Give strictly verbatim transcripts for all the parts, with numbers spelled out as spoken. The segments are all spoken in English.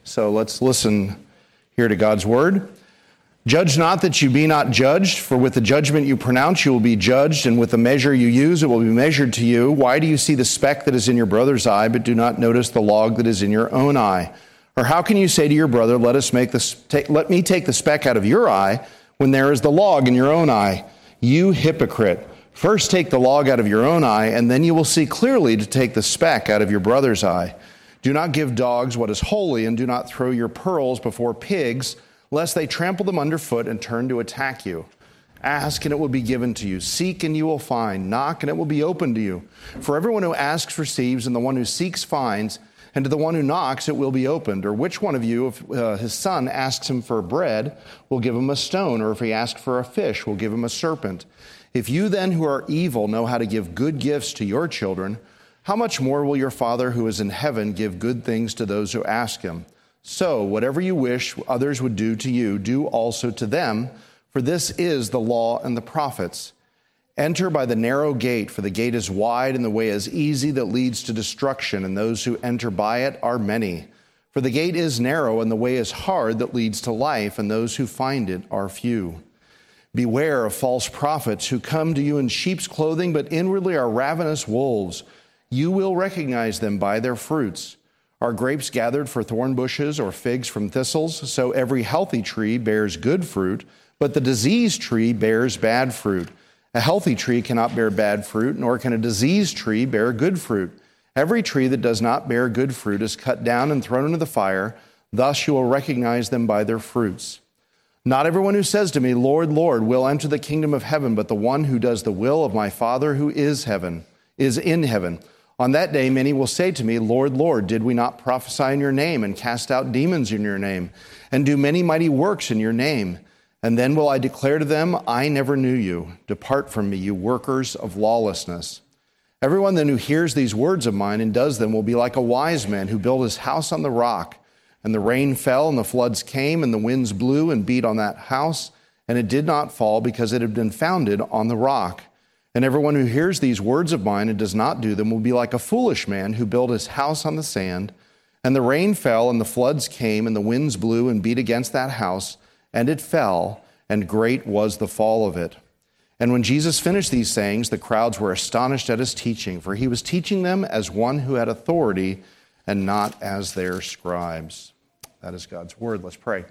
So let's listen here to God's word. Judge not that you be not judged, for with the judgment you pronounce you will be judged, and with the measure you use it will be measured to you. Why do you see the speck that is in your brother's eye, but do not notice the log that is in your own eye? Or how can you say to your brother, let us make this, take, let me take the speck out of your eye, when there is the log in your own eye? You hypocrite! First take the log out of your own eye, and then you will see clearly to take the speck out of your brother's eye. Do not give dogs what is holy, and do not throw your pearls before pigs, lest they trample them underfoot and turn to attack you. Ask, and it will be given to you. Seek, and you will find. Knock, and it will be opened to you. For everyone who asks receives, and the one who seeks finds, and to the one who knocks it will be opened. Or which one of you, if uh, his son asks him for bread, will give him a stone? Or if he asks for a fish, will give him a serpent? If you then who are evil know how to give good gifts to your children, how much more will your Father who is in heaven give good things to those who ask him? So, whatever you wish others would do to you, do also to them, for this is the law and the prophets. Enter by the narrow gate, for the gate is wide and the way is easy that leads to destruction, and those who enter by it are many. For the gate is narrow and the way is hard that leads to life, and those who find it are few. Beware of false prophets who come to you in sheep's clothing, but inwardly are ravenous wolves. You will recognize them by their fruits. Are grapes gathered for thorn bushes or figs from thistles? So every healthy tree bears good fruit, but the diseased tree bears bad fruit. A healthy tree cannot bear bad fruit, nor can a diseased tree bear good fruit. Every tree that does not bear good fruit is cut down and thrown into the fire. Thus you will recognize them by their fruits. Not everyone who says to me, Lord, Lord, will enter the kingdom of heaven, but the one who does the will of my Father who is heaven, is in heaven. On that day, many will say to me, Lord, Lord, did we not prophesy in your name and cast out demons in your name and do many mighty works in your name? And then will I declare to them, I never knew you. Depart from me, you workers of lawlessness. Everyone then who hears these words of mine and does them will be like a wise man who built his house on the rock. And the rain fell and the floods came and the winds blew and beat on that house. And it did not fall because it had been founded on the rock. And everyone who hears these words of mine and does not do them will be like a foolish man who built his house on the sand. And the rain fell and the floods came and the winds blew and beat against that house. And it fell, and great was the fall of it. And when Jesus finished these sayings, the crowds were astonished at his teaching, for he was teaching them as one who had authority and not as their scribes. That is God's word. Let's pray.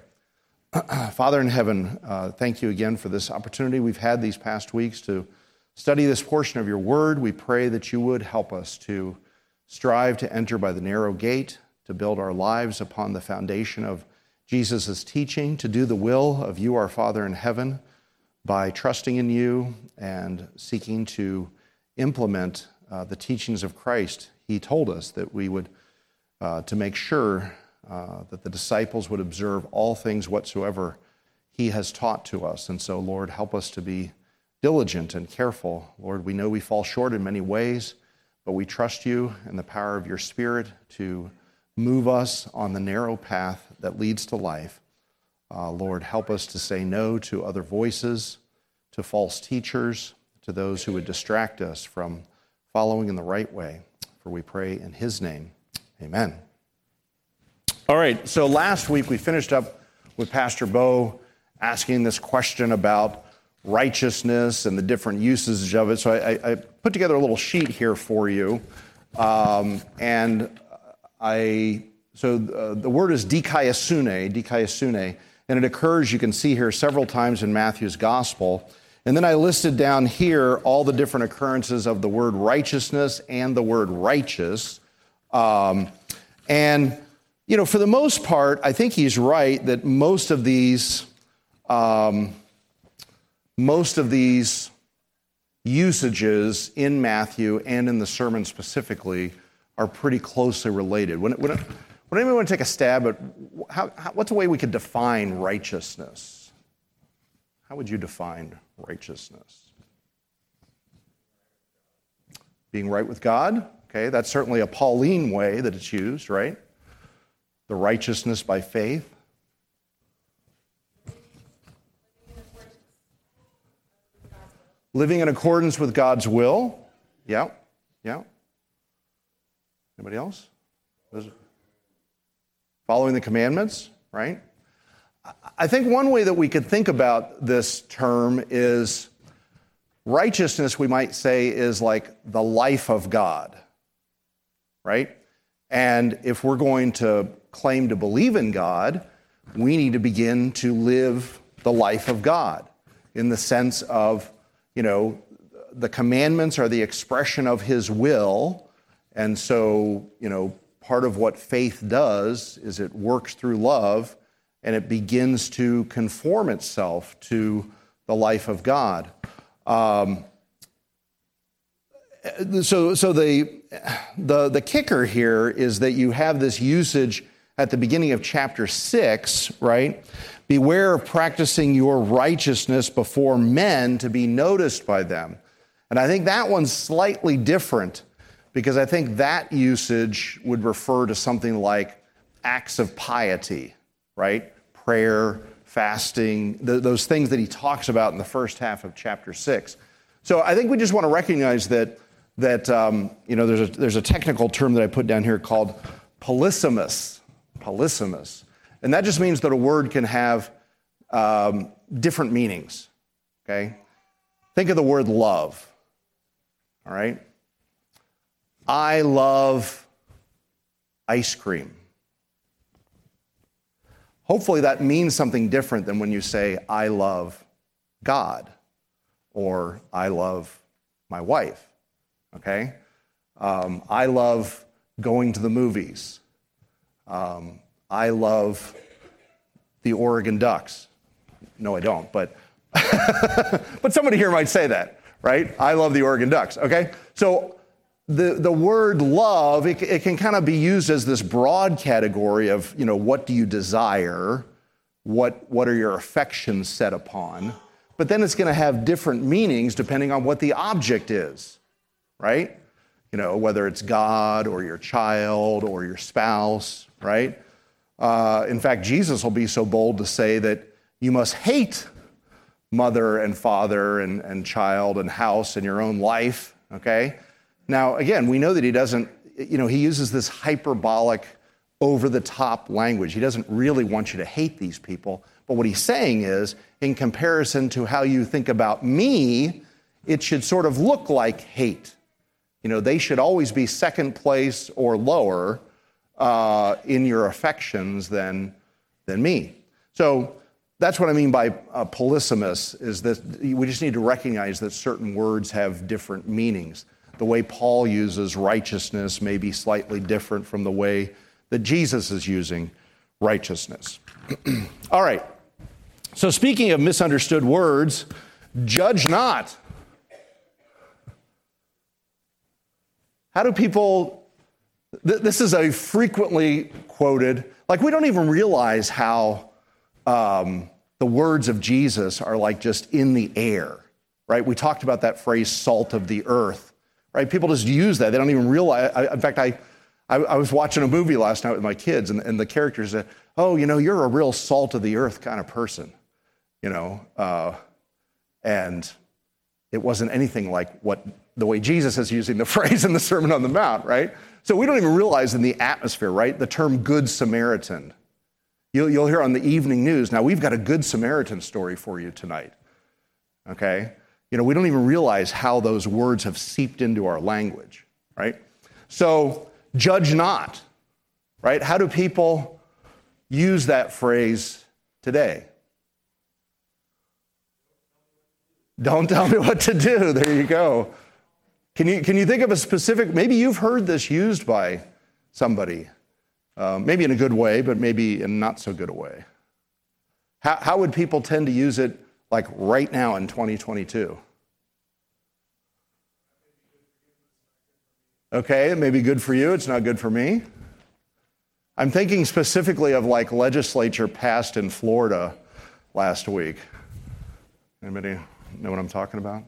Father in heaven, uh, thank you again for this opportunity we've had these past weeks to study this portion of your word. We pray that you would help us to strive to enter by the narrow gate, to build our lives upon the foundation of Jesus' teaching, to do the will of you, our Father in heaven, by trusting in you and seeking to implement uh, the teachings of Christ. He told us that we would, uh, to make sure uh, that the disciples would observe all things whatsoever he has taught to us. And so, Lord, help us to be diligent and careful. Lord, we know we fall short in many ways, but we trust you and the power of your Spirit to move us on the narrow path that leads to life. Uh, Lord, help us to say no to other voices, to false teachers, to those who would distract us from following in the right way. For we pray in his name. Amen. All right, so last week we finished up with Pastor Bo asking this question about righteousness and the different uses of it. So I, I put together a little sheet here for you. Um, and I so uh, the word is dikaiosune, dikaiosune, and it occurs, you can see here, several times in Matthew's gospel. And then I listed down here all the different occurrences of the word righteousness and the word righteous. Um, and, you know, for the most part, I think he's right that most of these, um, most of these usages in Matthew and in the sermon specifically are pretty closely related. When, when, would anyone want to take a stab at how, how, what's a way we could define righteousness? How would you define righteousness? Being right with God. Okay, that's certainly a Pauline way that it's used, right? The righteousness by faith. Living in accordance with God's will. Yeah, yeah. Anybody else? Following the commandments, right? I think one way that we could think about this term is righteousness, we might say, is like the life of God, right? And if we're going to claim to believe in God, we need to begin to live the life of God in the sense of, you know, the commandments are the expression of his will. And so, you know, part of what faith does is it works through love and it begins to conform itself to the life of God. Um, so so the, the, the kicker here is that you have this usage at the beginning of chapter six, right? Beware of practicing your righteousness before men to be noticed by them. And I think that one's slightly different because I think that usage would refer to something like acts of piety, right? Prayer, fasting, th- those things that he talks about in the first half of chapter six. So I think we just want to recognize that, that um, you know, there's a, there's a technical term that I put down here called polysemous. Polysemous. And that just means that a word can have um, different meanings, okay? Think of the word love, all right? I love ice cream. Hopefully that means something different than when you say, I love God, or I love my wife, okay? Um, I love going to the movies. Um, I love the Oregon Ducks. No, I don't, but but somebody here might say that, right? I love the Oregon Ducks, okay? So the, the word love, it, it can kind of be used as this broad category of, you know, what do you desire? What, what are your affections set upon? But then it's going to have different meanings depending on what the object is, right? You know, whether it's God or your child or your spouse, right? Uh, in fact, Jesus will be so bold to say that you must hate mother and father and, and child and house and your own life, okay? Now, again, we know that he doesn't, you know, he uses this hyperbolic, over-the-top language. He doesn't really want you to hate these people, but what he's saying is, in comparison to how you think about me, it should sort of look like hate. You know, they should always be second place or lower uh, in your affections than, than me. So that's what I mean by uh, polysemous, is that we just need to recognize that certain words have different meanings. The way Paul uses righteousness may be slightly different from the way that Jesus is using righteousness. All right. So speaking of misunderstood words, judge not. How do people, th- this is a frequently quoted, like we don't even realize how um, the words of Jesus are like just in the air, right? We talked about that phrase, salt of the earth, right? People just use that. They don't even realize. I, in fact, I, I I was watching a movie last night with my kids, and, and the characters said, oh, you know, you're a real salt of the earth kind of person, you know, uh, and it wasn't anything like what the way Jesus is using the phrase in the Sermon on the Mount, right? So we don't even realize in the atmosphere, right? The term Good Samaritan. You'll, you'll hear on the evening news, now we've got a Good Samaritan story for you tonight, okay? You know, we don't even realize how those words have seeped into our language, right? So, judge not, right? How do people use that phrase today? Don't tell me what to do. There you go. Can you can you think of a specific, maybe you've heard this used by somebody, uh, maybe in a good way, but maybe in not so good a way. How, how would people tend to use it like right now in twenty twenty-two? Okay, it may be good for you, it's not good for me. I'm thinking specifically of like legislature passed in Florida last week. Anybody know what I'm talking about?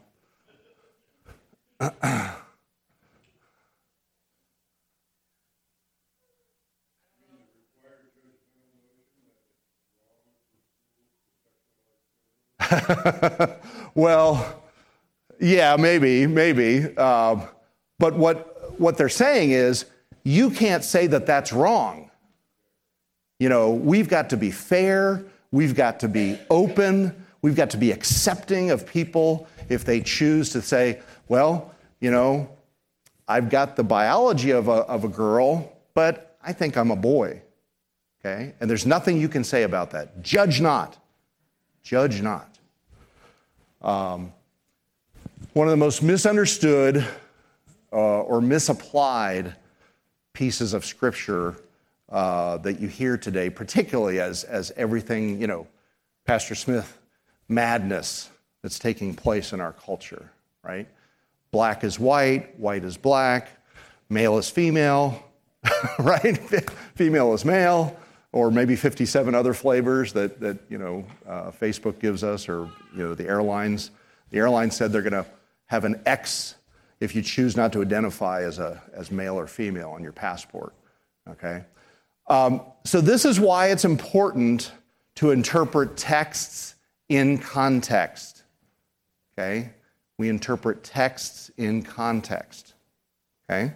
Well, yeah, maybe, maybe. Um, but what what they're saying is, you can't say that that's wrong. You know, we've got to be fair. We've got to be open. We've got to be accepting of people if they choose to say, well, you know, I've got the biology of a, of a girl, but I think I'm a boy. Okay? And there's nothing you can say about that. Judge not. Judge not. Um, one of the most misunderstood uh, or misapplied pieces of Scripture uh, that you hear today, particularly as, as everything, you know, Pastor Smith, madness that's taking place in our culture, right? Black is white, white is black, male is female, right? Female is male, or maybe fifty-seven other flavors that, that you know, uh, Facebook gives us, or, you know, the airlines. The airlines said they're going to have an X if you choose not to identify as a as male or female on your passport, okay? Um, so this is why it's important to interpret texts in context, okay? We interpret texts in context, okay?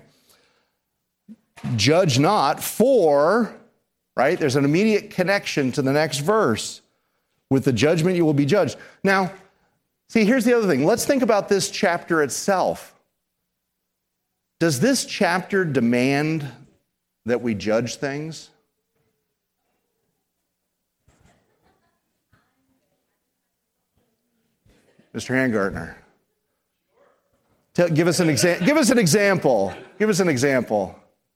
Judge not, for, right? There's an immediate connection to the next verse. With the judgment you will be judged. Now, see, here's the other thing. Let's think about this chapter itself. Does this chapter demand that we judge things? Mister Handgartner, tell, give us an exa- give us an example. Give us an example.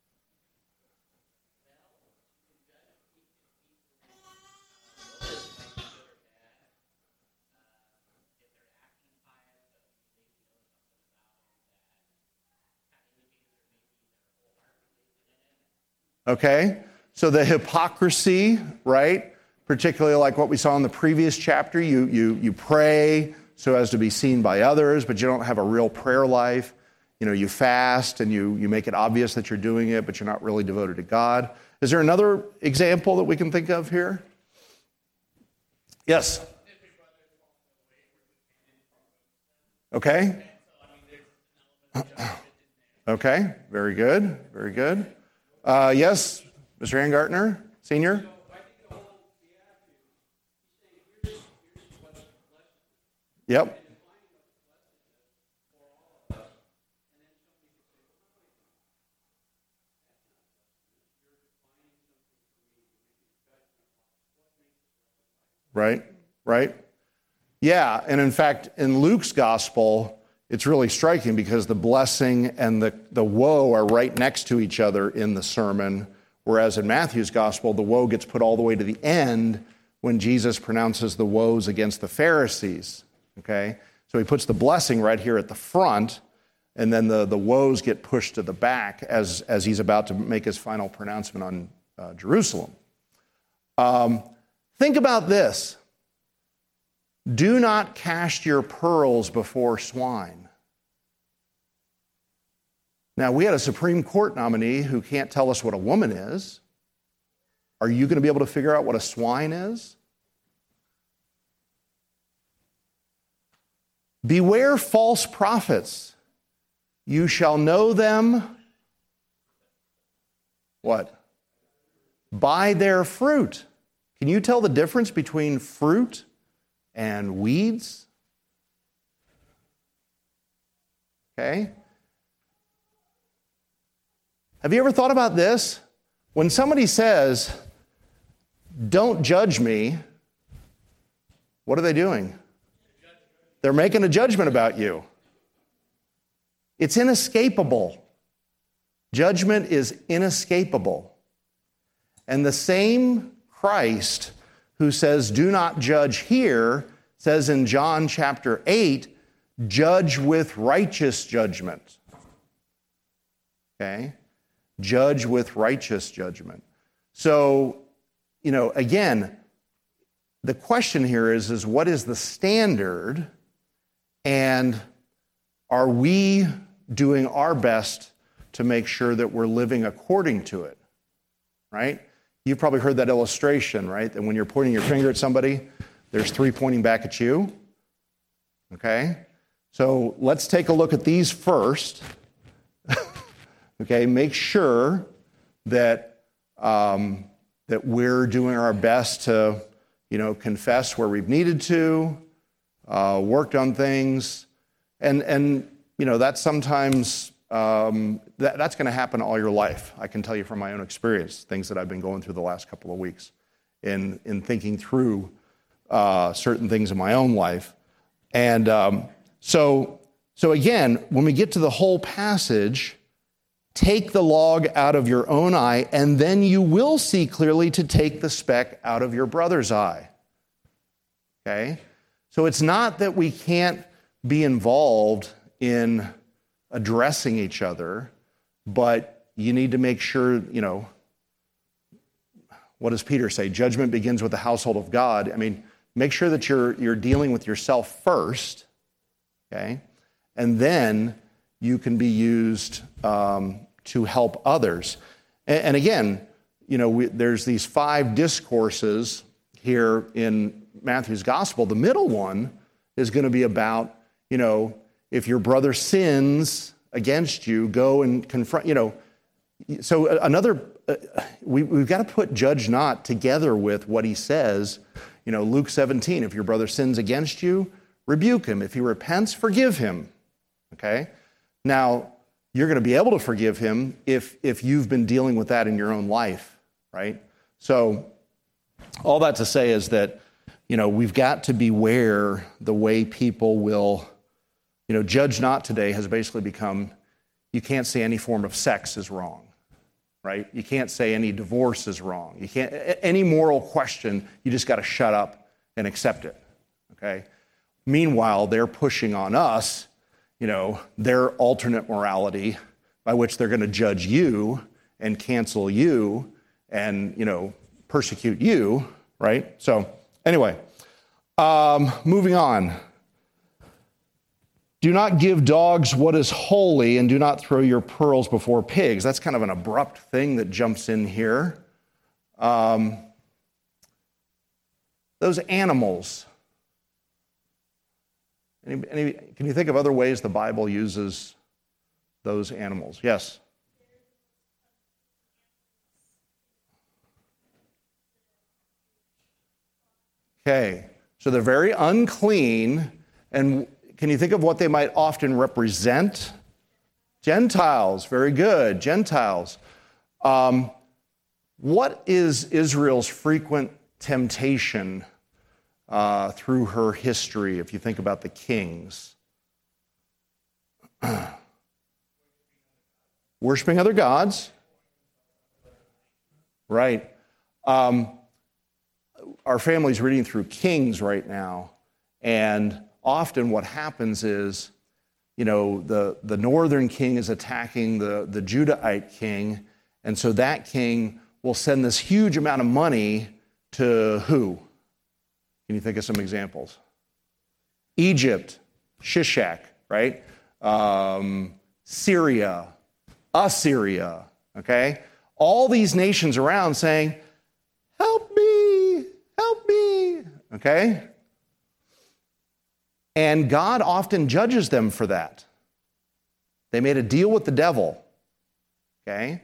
Okay, so the hypocrisy, right? Particularly like what we saw in the previous chapter, you you you pray so as to be seen by others, but you don't have a real prayer life. You know, you fast and you you make it obvious that you're doing it, but you're not really devoted to God. Is there another example that we can think of here? Yes. Okay. Okay, very good, very good. Uh, yes, Mister Handgartner, Senior? Yep. Right, right. Yeah, and in fact, in Luke's gospel, it's really striking because the blessing and the, the woe are right next to each other in the sermon, whereas in Matthew's gospel, the woe gets put all the way to the end when Jesus pronounces the woes against the Pharisees, okay? So he puts the blessing right here at the front, and then the, the woes get pushed to the back as, as he's about to make his final pronouncement on uh, Jerusalem. Um, think about this. Do not cast your pearls before swine. Now, we had a Supreme Court nominee who can't tell us what a woman is. Are you going to be able to figure out what a swine is? Beware false prophets. You shall know them, what? By their fruit. Can you tell the difference between fruit and weeds? Okay? Have you ever thought about this? When somebody says, don't judge me, what are they doing? They're making a judgment about you. It's inescapable. Judgment is inescapable. And the same Christ who says, do not judge here, says in John chapter eight, judge with righteous judgment. Okay? Judge with righteous judgment. So, you know, again, the question here is, is what is the standard, and are we doing our best to make sure that we're living according to it, right? You've probably heard that illustration, right? That when you're pointing your finger at somebody, there's three pointing back at you, okay? So let's take a look at these first. Okay, make sure that um, that we're doing our best to, you know, confess where we've needed to, uh, worked on things, and and you know that's sometimes um, that, that's going to happen all your life. I can tell you from my own experience, things that I've been going through the last couple of weeks, in in thinking through uh, certain things in my own life, and um, so so again, when we get to the whole passage. Take the log out of your own eye, and then you will see clearly to take the speck out of your brother's eye. Okay? So it's not that we can't be involved in addressing each other, but you need to make sure, you know, what does Peter say? Judgment begins with the household of God. I mean, make sure that you're you're dealing with yourself first, okay? And then you can be used um, to help others. And, and again, you know, we, there's these five discourses here in Matthew's gospel. The middle one is going to be about, you know, if your brother sins against you, go and confront, you know. So another, uh, we, we've got to put judge not together with what he says. You know, Luke seventeen, if your brother sins against you, rebuke him. If he repents, forgive him. Okay? Now, you're going to be able to forgive him if if you've been dealing with that in your own life, right? So all that to say is that, you know, we've got to beware the way people will, you know, judge not today has basically become, you can't say any form of sex is wrong, right? You can't say any divorce is wrong. You can't, any moral question, you just got to shut up and accept it, okay? Meanwhile, they're pushing on us, you know, their alternate morality by which they're going to judge you and cancel you and, you know, persecute you, right? So anyway, um, moving on. Do not give dogs what is holy, and do not throw your pearls before pigs. That's kind of an abrupt thing that jumps in here. Um, those animals. Any, any, can you think of other ways the Bible uses those animals? Yes? Okay, so they're very unclean, and can you think of what they might often represent? Gentiles, very good, Gentiles. Um, what is Israel's frequent temptation Uh, through her history, if you think about the kings? Worshipping other gods. Right. Um, our family's reading through Kings right now, and often what happens is, you know, the, the northern king is attacking the, the Judahite king, and so that king will send this huge amount of money to who? Can you think of some examples? Egypt, Shishak, right? Um, Syria, Assyria, okay? All these nations around saying, help me, help me, okay? And God often judges them for that. They made a deal with the devil, okay?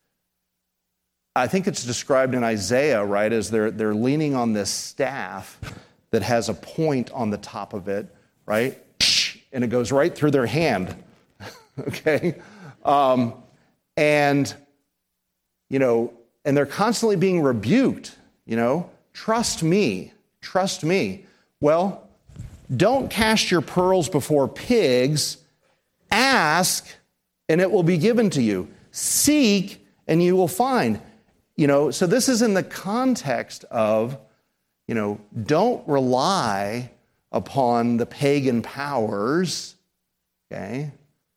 I think it's described in Isaiah, right, as they're they're leaning on this staff that has a point on the top of it, right? And it goes right through their hand, okay? Um, and, you know, and they're constantly being rebuked, you know? Trust me, trust me. Well, don't cast your pearls before pigs. Ask, and it will be given to you. Seek, and you will find. You know, so this is in the context of, you know, don't rely upon the pagan powers, okay?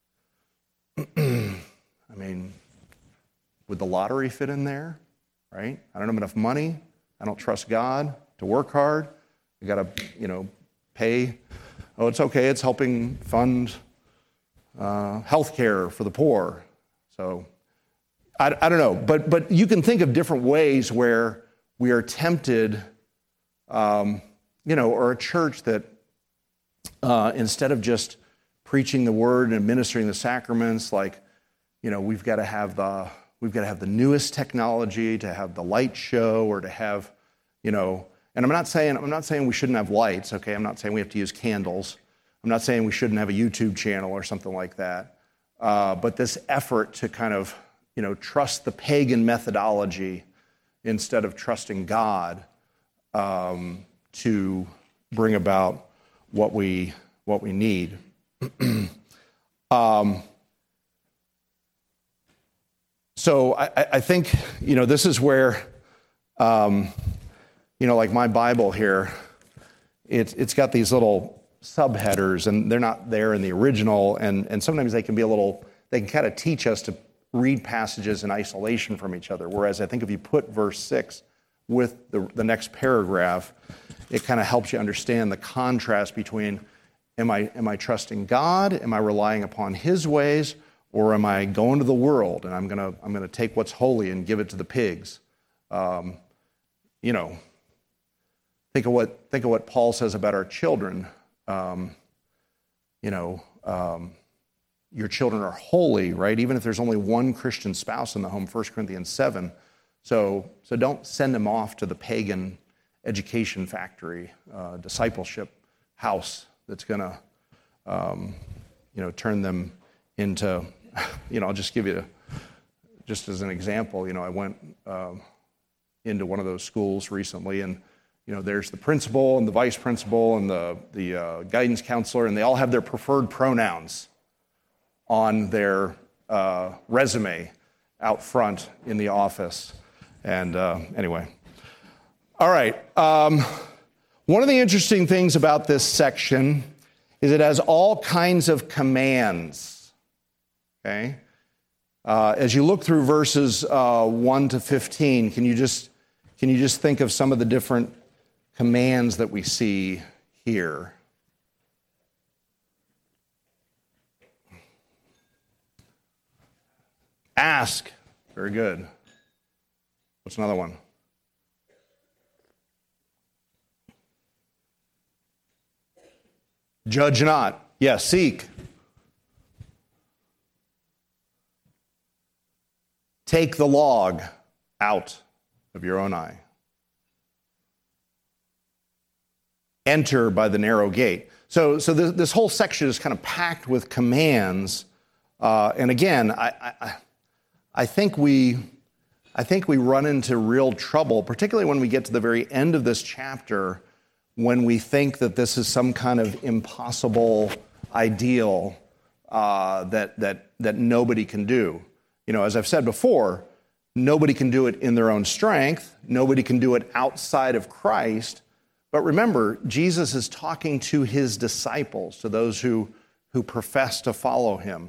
I mean, would the lottery fit in there, right? I don't have enough money. I don't trust God to work hard. I got to, you know, pay. Oh, it's okay. It's helping fund uh, health care for the poor. So I, I don't know, but but you can think of different ways where we are tempted, um, you know, or a church that uh, instead of just preaching the word and administering the sacraments, like, you know, we've got to have the we've got to have the newest technology to have the light show or to have, you know, and I'm not saying I'm not saying we shouldn't have lights, okay? I'm not saying we have to use candles. I'm not saying we shouldn't have a YouTube channel or something like that. Uh, but this effort to kind of, you know, trust the pagan methodology instead of trusting God um, to bring about what we what we need. um, so I, I think, you know, this is where, um, you know, like my Bible here, it's it's got these little subheaders, and they're not there in the original, and, and sometimes they can be a little, they can kind of teach us to read passages in isolation from each other, whereas I think if you put verse six with the, the next paragraph, it kind of helps you understand the contrast between, am I, am I trusting God, am I relying upon His ways, or am I going to the world, and I'm going to I'm going to take what's holy and give it to the pigs? Um, you know, think of what think of what Paul says about our children. Um, you know, um, your children are holy, right? Even if there's only one Christian spouse in the home, First Corinthians seven. So, so don't send them off to the pagan education factory, uh, discipleship house that's going to, um, you know, turn them into, you know, I'll just give you, just as an example, you know, I went um, into one of those schools recently, and you know, there's the principal and the vice principal and the, the uh, guidance counselor, and they all have their preferred pronouns on their uh, resume out front in the office. And uh, anyway. All right. Um, one of the interesting things about this section is it has all kinds of commands. Okay? Uh, as you look through verses uh, one to fifteen, can you just can you just think of some of the different commands that we see here? Ask. Very good. What's another one? Judge not. Yes, seek. Take the log out of your own eye. Enter by the narrow gate. So, so this, this whole section is kind of packed with commands. Uh, and again, I, I, I think we, I think we run into real trouble, particularly when we get to the very end of this chapter, when we think that this is some kind of impossible ideal uh, that that that nobody can do. You know, as I've said before, nobody can do it in their own strength. Nobody can do it outside of Christ. But remember, Jesus is talking to his disciples, to those who, who profess to follow him.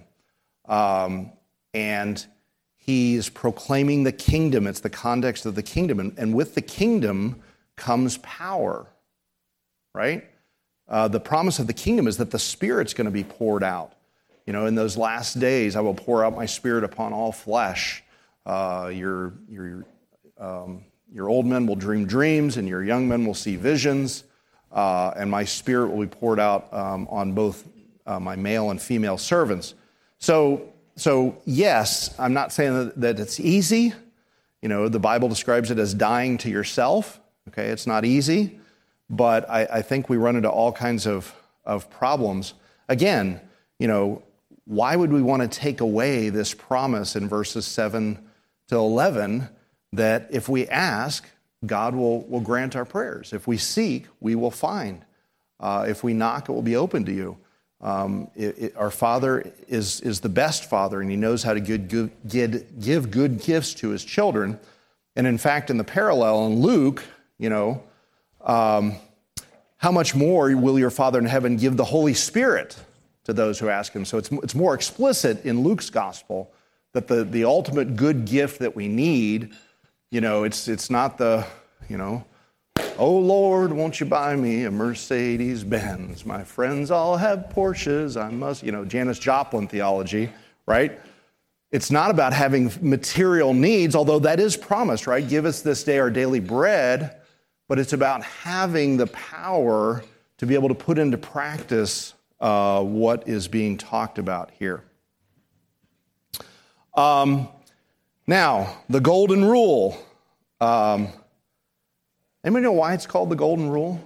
Um, and he's proclaiming the kingdom. It's the context of the kingdom. And, and with the kingdom comes power, right? Uh, the promise of the kingdom is that the Spirit's going to be poured out. You know, in those last days, I will pour out my Spirit upon all flesh. Uh, your, your, um, Your old men will dream dreams, and your young men will see visions, uh, and my Spirit will be poured out um, on both uh, my male and female servants. So, so yes, I'm not saying that, that it's easy. You know, the Bible describes it as dying to yourself. Okay, it's not easy, but I, I think we run into all kinds of, of problems. Again, you know, why would we want to take away this promise in verses seven to eleven that if we ask, God will, will grant our prayers? If we seek, we will find. Uh, if we knock, it will be open to you. Um, it, it, our Father is, is the best Father, and he knows how to good, good, give, give good gifts to his children. And in fact, in the parallel in Luke, you know, um, how much more will your Father in heaven give the Holy Spirit to those who ask him? So it's, it's more explicit in Luke's gospel that the, the ultimate good gift that we need, you know, it's it's not the, you know, oh Lord, won't you buy me a Mercedes Benz? My friends all have Porsches. I must, you know, Janis Joplin theology, right? It's not about having material needs, although that is promised, right? Give us this day our daily bread, but it's about having the power to be able to put into practice uh, what is being talked about here. Um. Now, the golden rule. Um, anybody know why it's called the golden rule?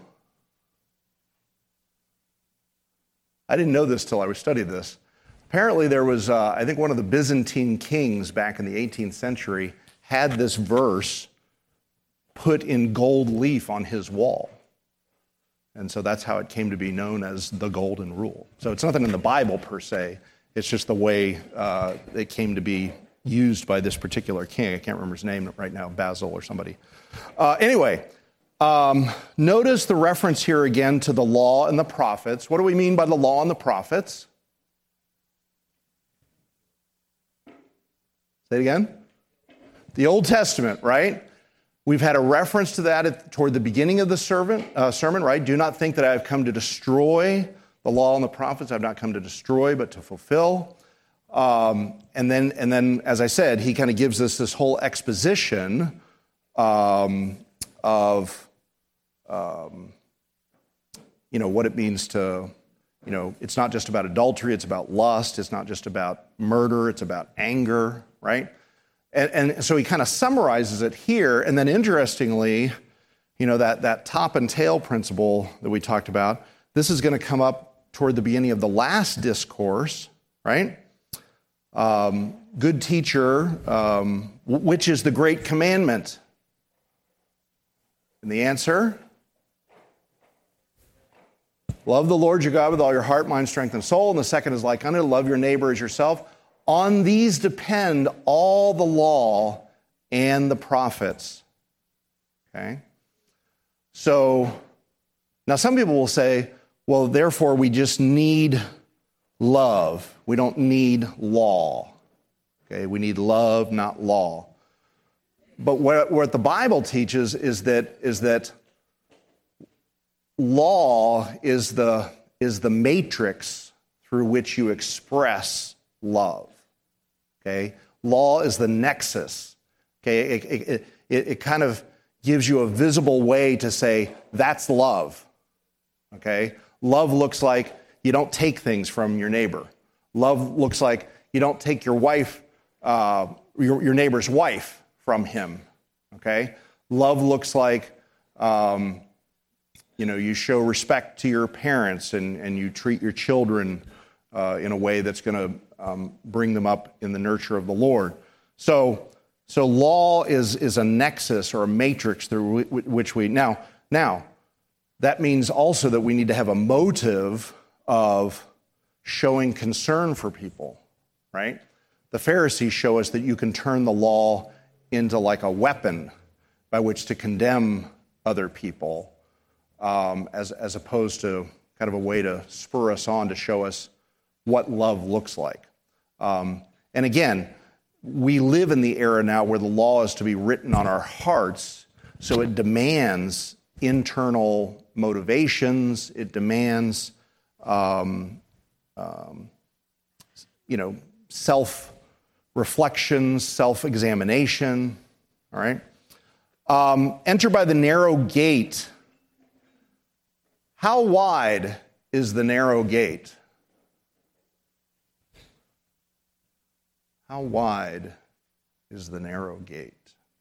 I didn't know this till I studied this. Apparently there was, uh, I think one of the Byzantine kings back in the eighteenth century had this verse put in gold leaf on his wall. And so that's how it came to be known as the golden rule. So it's nothing in the Bible per se. It's just the way uh, it came to be used by this particular king. I can't remember his name right now, Basil or somebody. Uh, anyway, um, notice the reference here again to the law and the prophets. What do we mean by the law and the prophets? Say it again. The Old Testament, right? We've had a reference to that at, toward the beginning of the sermon, uh, sermon, right? Do not think that I have come to destroy the law and the prophets. I have not come to destroy, but to fulfill. Um, and then, and then, as I said, he kind of gives us this whole exposition um, of, um, you know, what it means to, you know, it's not just about adultery. It's about lust. It's not just about murder. It's about anger, right? And, and so he kind of summarizes it here. And then interestingly, you know, that, that top and tail principle that we talked about, this is going to come up toward the beginning of the last discourse, right? Um, good teacher, um, which is the great commandment? And the answer? Love the Lord your God with all your heart, mind, strength, and soul. And the second is like unto love your neighbor as yourself. On these depend all the law and the prophets. Okay? So, now some people will say, well, therefore we just need love. We don't need law. Okay? We need love, not law. But what, what the Bible teaches is that, is that law is the, is the matrix through which you express love. Okay? Law is the nexus. Okay? It, it, it, it kind of gives you a visible way to say, that's love. Okay? Love looks like you don't take things from your neighbor. Love looks like you don't take your wife, uh, your, your neighbor's wife from him. Okay? Love looks like, um, you know, you show respect to your parents and, and you treat your children uh, in a way that's going to um, bring them up in the nurture of the Lord. So, so law is is a nexus or a matrix through w- which we now now that means also that we need to have a motive of showing concern for people, right? The Pharisees show us that you can turn the law into like a weapon by which to condemn other people, um, as as opposed to kind of a way to spur us on to show us what love looks like. Um, and again, we live in the era now where the law is to be written on our hearts, so it demands internal motivations. It demands, um, um, you know, self-reflection, self-examination. All right. Um, enter by the narrow gate. How wide is the narrow gate? How wide is the narrow gate?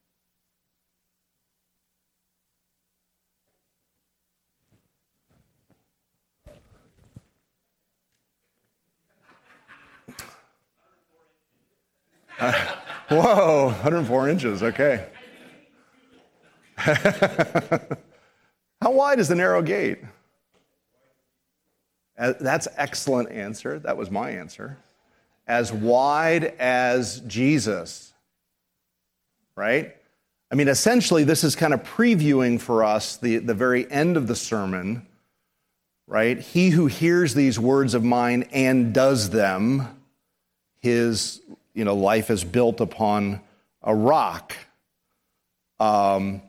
Uh, whoa, one hundred four inches, okay. How wide is the narrow gate? Uh, that's an excellent answer. That was my answer. As wide as Jesus, right? I mean, essentially, this is kind of previewing for us the, the very end of the sermon, right? He who hears these words of mine and does them, his, you know, life is built upon a rock. Um,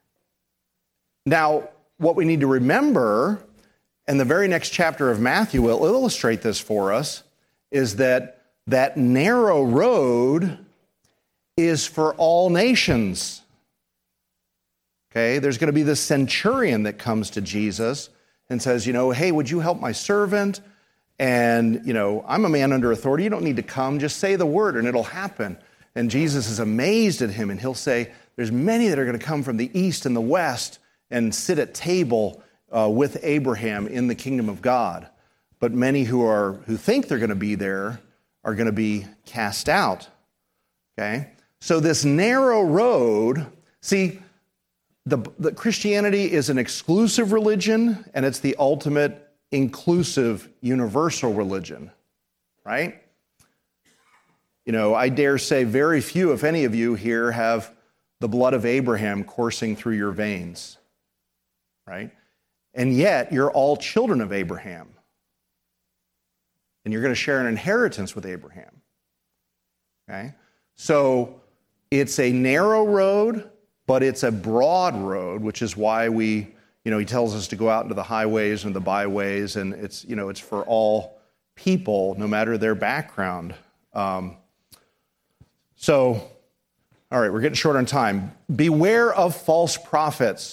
now, what we need to remember, and the very next chapter of Matthew will illustrate this for us, is that that narrow road is for all nations. Okay, there's going to be this centurion that comes to Jesus and says, you know, hey, would you help my servant? And, you know, I'm a man under authority. You don't need to come. Just say the word and it'll happen. and Jesus is amazed at him, and he'll say, there's many that are going to come from the east and the west and sit at table uh, with Abraham in the kingdom of God. But many who are who think they're going to be there are going to be cast out. Okay? So this narrow road, see, the, the Christianity is an exclusive religion, and it's the ultimate inclusive, universal religion, right? You know, I dare say very few, if any of you here, have the blood of Abraham coursing through your veins, right? And yet, you're all children of Abraham. And you're going to share an inheritance with Abraham, okay? So, it's a narrow road, but it's a broad road, which is why we, you know, he tells us to go out into the highways and the byways, and it's, you know, it's for all people, no matter their background. Um, so, all right, we're getting short on time. Beware of false prophets.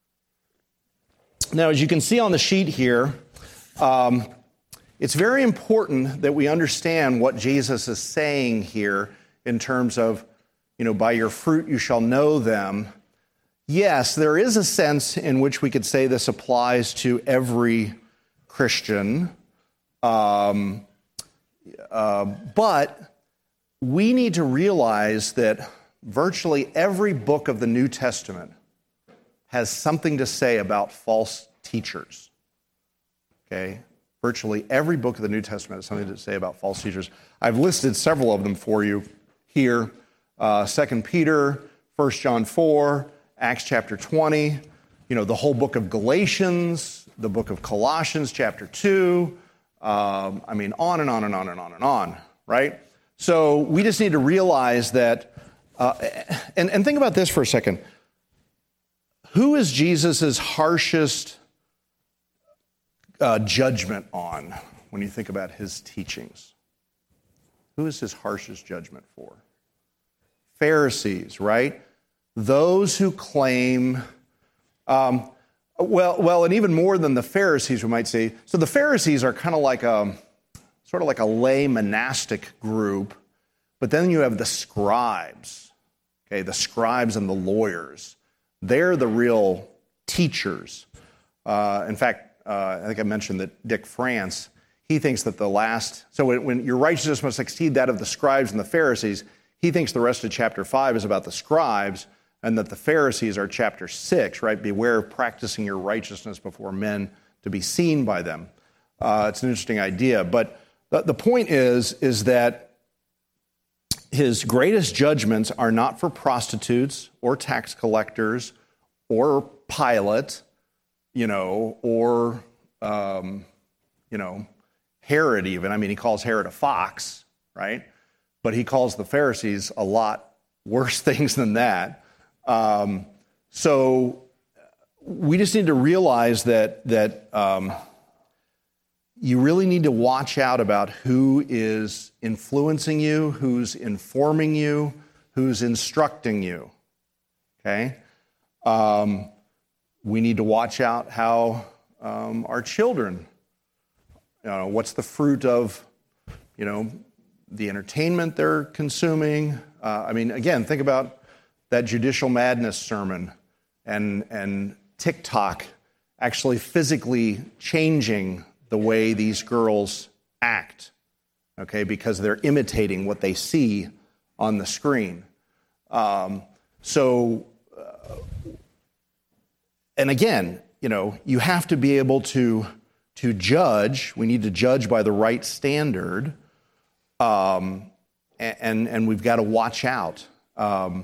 Now, as you can see on the sheet here, um, it's very important that we understand what Jesus is saying here in terms of, you know, by your fruit you shall know them. Yes, there is a sense in which we could say this applies to every Christian, um, uh, but we need to realize that virtually every book of the New Testament has something to say about false teachers. Okay? Virtually every book of the New Testament has something to say about false teachers. I've listed several of them for you here. Uh, Second Peter, First John four, Acts chapter twenty, you know, the whole book of Galatians, the book of Colossians chapter two, um, I mean, on and on and on and on and on, right? So we just need to realize that, uh, and, and think about this for a second. Who is Jesus' harshest uh, judgment on when you think about his teachings? Who is his harshest judgment for? Pharisees, right? Those who claim, um, well, well, and even more than the Pharisees, we might say. So the Pharisees are kind of like a, sort of like a lay monastic group, but then you have the scribes, okay, the scribes and the lawyers. They're the real teachers. Uh, in fact, uh, I think I mentioned that Dick France, he thinks that the last, so when, when your righteousness must exceed that of the scribes and the Pharisees, he thinks the rest of chapter five is about the scribes, and that the Pharisees are chapter six, right? Beware of practicing your righteousness before men to be seen by them. Uh, it's an interesting idea. But the, the point is, is that his greatest judgments are not for prostitutes or tax collectors or Pilate, you know, or, um, you know, Herod even. I mean, he calls Herod a fox, right? But he calls the Pharisees a lot worse things than that. Um, so we just need to realize that that um, you really need to watch out about who is influencing you, who's informing you, who's instructing you. Okay? Um, we need to watch out how um, our children, you know, what's the fruit of, you know, the entertainment they're consuming. Uh, I mean, again, think about that judicial madness sermon and, and TikTok actually physically changing the way these girls act, okay, because they're imitating what they see on the screen. Um, so, uh, and again, you know, you have to be able to, to judge. We need to judge by the right standard. Um, and, and we've got to watch out. Um,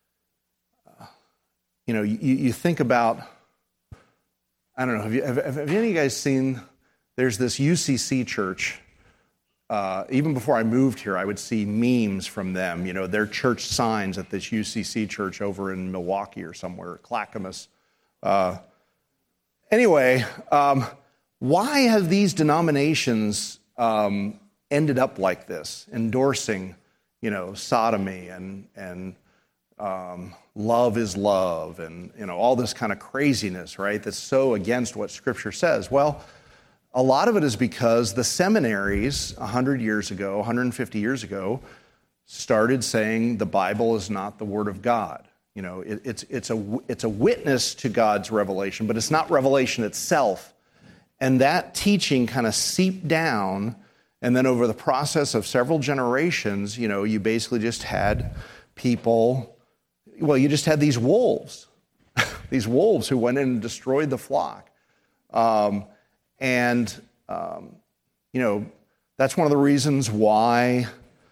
you know, you, you think about, I don't know, have, you, have, have any of you guys seen, there's this U C C church. Uh, even before I moved here, I would see memes from them, you know, their church signs at this U C C church over in Milwaukee or somewhere, Clackamas. Uh, anyway, um, why have these denominations um, ended up like this, endorsing, you know, sodomy and and um, love is love and, you know, all this kind of craziness, right, that's so against what Scripture says? Well, a lot of it is because the seminaries one hundred years ago, one hundred fifty years ago, started saying the Bible is not the Word of God. You know, it, it's it's a it's a witness to God's revelation, but it's not revelation itself. And that teaching kind of seeped down, and then over the process of several generations, you know, you basically just had people, well, you just had these wolves, these wolves who went in and destroyed the flock. Um, and, um, you know, that's one of the reasons why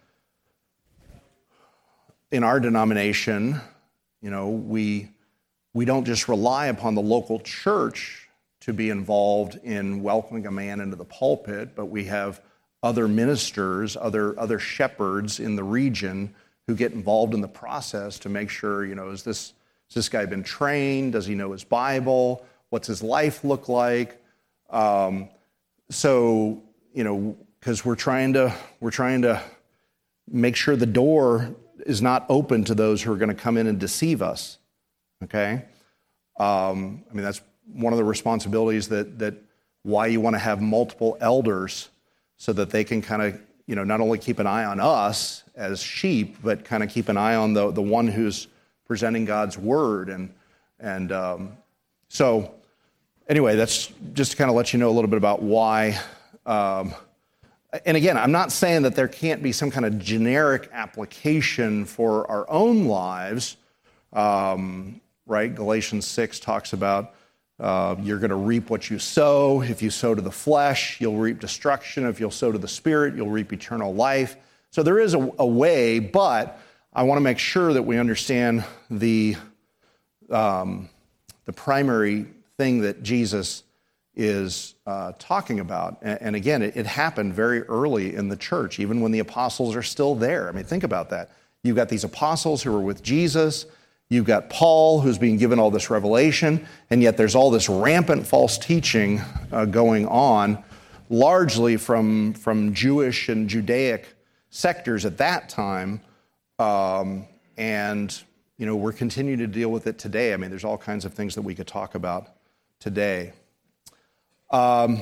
in our denomination, you know, we we don't just rely upon the local church to be involved in welcoming a man into the pulpit, but we have other ministers, other other shepherds in the region who get involved in the process to make sure, you know, is this has this guy been trained? Does he know his Bible? What's his life look like? Um, so, you know, because we're trying to we're trying to make sure the door is not open to those who are going to come in and deceive us. Okay, um, I mean that's one of the responsibilities that that why you want to have multiple elders, so that they can kind of, you know, not only keep an eye on us as sheep, but kind of keep an eye on the the one who's presenting God's word. And and um, so anyway, that's just to kind of let you know a little bit about why. Um, and again, I'm not saying that there can't be some kind of generic application for our own lives, um, right? Galatians six talks about uh, you're going to reap what you sow. If you sow to the flesh, you'll reap destruction. If you'll sow to the Spirit, you'll reap eternal life. So there is a, a way, but I want to make sure that we understand the um, the primary thing that Jesus is uh, talking about. And, and again, it, it happened very early in the church, even when the apostles are still there. I mean, think about that. You've got these apostles who are with Jesus. You've got Paul, who's being given all this revelation, and yet there's all this rampant false teaching uh, going on, largely from, from Jewish and Judaic sectors at that time. Um, and, you know, we're continuing to deal with it today. I mean, there's all kinds of things that we could talk about today. Um,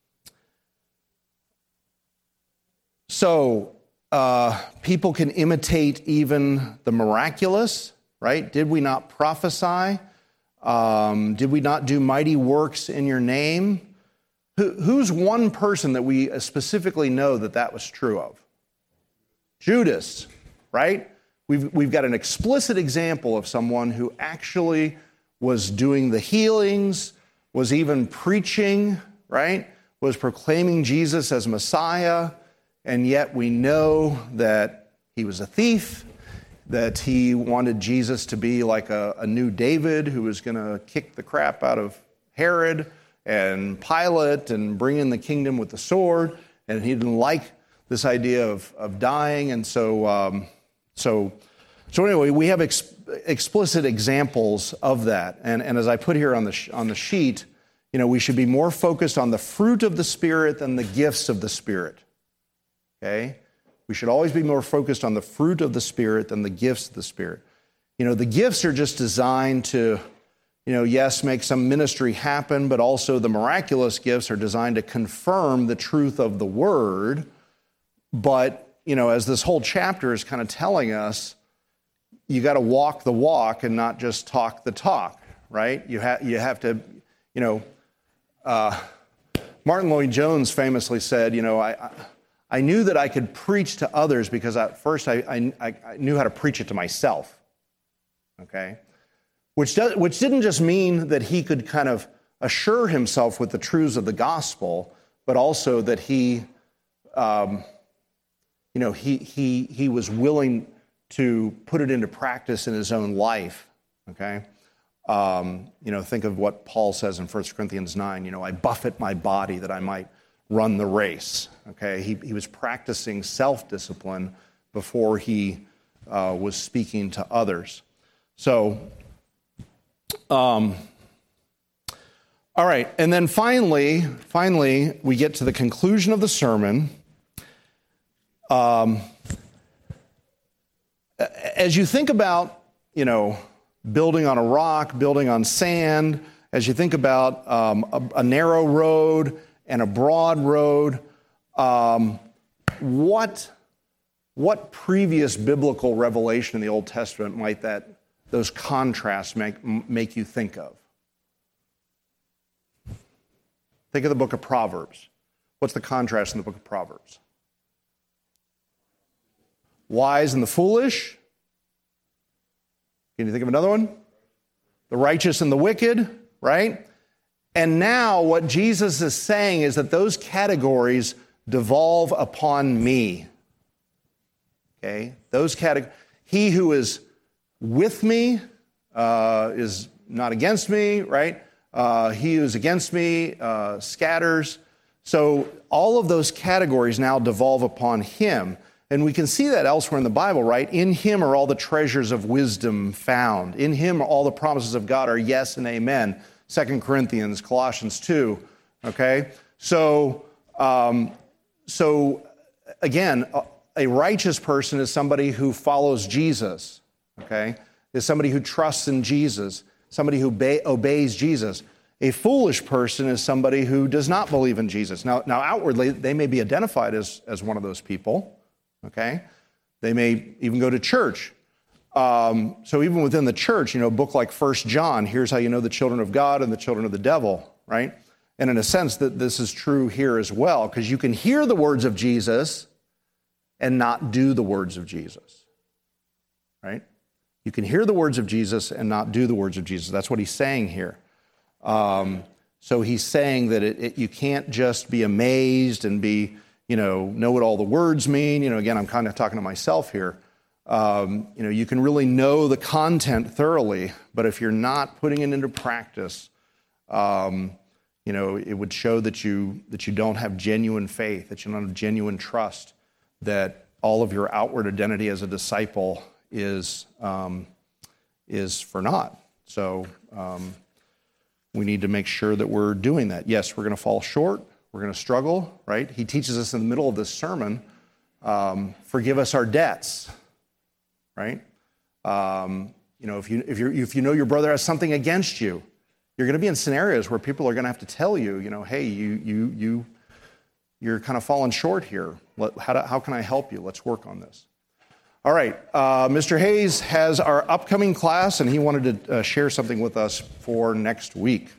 so, uh, people can imitate even the miraculous, right? Did we not prophesy? Um, did we not do mighty works in your name? Who, who's one person that we specifically know that that was true of? Judas, right? We've, we've got an explicit example of someone who actually was doing the healings, was even preaching, right? Was proclaiming Jesus as Messiah, and yet we know that he was a thief, that he wanted Jesus to be like a, a new David who was going to kick the crap out of Herod and Pilate and bring in the kingdom with the sword, and he didn't like this idea of, of dying, and so um, so so anyway, we have ex- explicit examples of that, and and as I put here on the sh- on the sheet, you know, we should be more focused on the fruit of the Spirit than the gifts of the Spirit. Okay, we should always be more focused on the fruit of the Spirit than the gifts of the Spirit. You know, the gifts are just designed to, you know, yes, make some ministry happen, but also the miraculous gifts are designed to confirm the truth of the Word. But, you know, as this whole chapter is kind of telling us, you got to walk the walk and not just talk the talk, right? You have you have to, you know, uh, Martin Lloyd-Jones famously said, you know, I I knew that I could preach to others because at first I I, I knew how to preach it to myself. Okay, which does which didn't just mean that he could kind of assure himself with the truths of the gospel, but also that he. Um, You know, he he he was willing to put it into practice in his own life, okay? Um, you know, think of what Paul says in First Corinthians nine, you know, I buffet my body that I might run the race, okay? He, he was practicing self-discipline before he uh, was speaking to others. So, um, all right, and then finally, finally, we get to the conclusion of the sermon. Um, as you think about, you know, building on a rock, building on sand, as you think about um, a, a narrow road and a broad road, um, what what previous biblical revelation in the Old Testament might that those contrasts make, make you think of? Think of the book of Proverbs. What's the contrast in the book of Proverbs? Wise and the foolish. Can you think of another one? The righteous and the wicked, right? And now what Jesus is saying is that those categories devolve upon me. Okay? Those categories. He who is with me uh, is not against me, right? Uh, he who is against me uh, scatters. So all of those categories now devolve upon him. And we can see that elsewhere in the Bible, right? In him are all the treasures of wisdom found. In him all the promises of God are yes and amen. Second Corinthians, Colossians two, okay? So, um, so again, a, a righteous person is somebody who follows Jesus, okay? Is somebody who trusts in Jesus, somebody who ba- obeys Jesus. A foolish person is somebody who does not believe in Jesus. Now, now outwardly, they may be identified as, as one of those people. Okay? They may even go to church. Um, so even within the church, you know, a book like First John, here's how you know the children of God and the children of the devil, right? And in a sense, that this is true here as well, because you can hear the words of Jesus and not do the words of Jesus, right? You can hear the words of Jesus and not do the words of Jesus. That's what he's saying here. Um, so he's saying that it, it, you can't just be amazed and be, you know, know what all the words mean. You know, again, I'm kind of talking to myself here. Um, you know, you can really know the content thoroughly, but if you're not putting it into practice, um, you know, it would show that you that you don't have genuine faith, that you don't have genuine trust, that all of your outward identity as a disciple is um, is for naught. So um, we need to make sure that we're doing that. Yes, we're going to fall short. We're going to struggle, right? He teaches us in the middle of this sermon, um, forgive us our debts, right? Um, you know, if you if you if you know your brother has something against you, you're going to be in scenarios where people are going to have to tell you, you know, hey, you you you you're kind of falling short here. Let, how do, how can I help you? Let's work on this. All right, uh, Mister Hayes has our upcoming class, and he wanted to uh, share something with us for next week.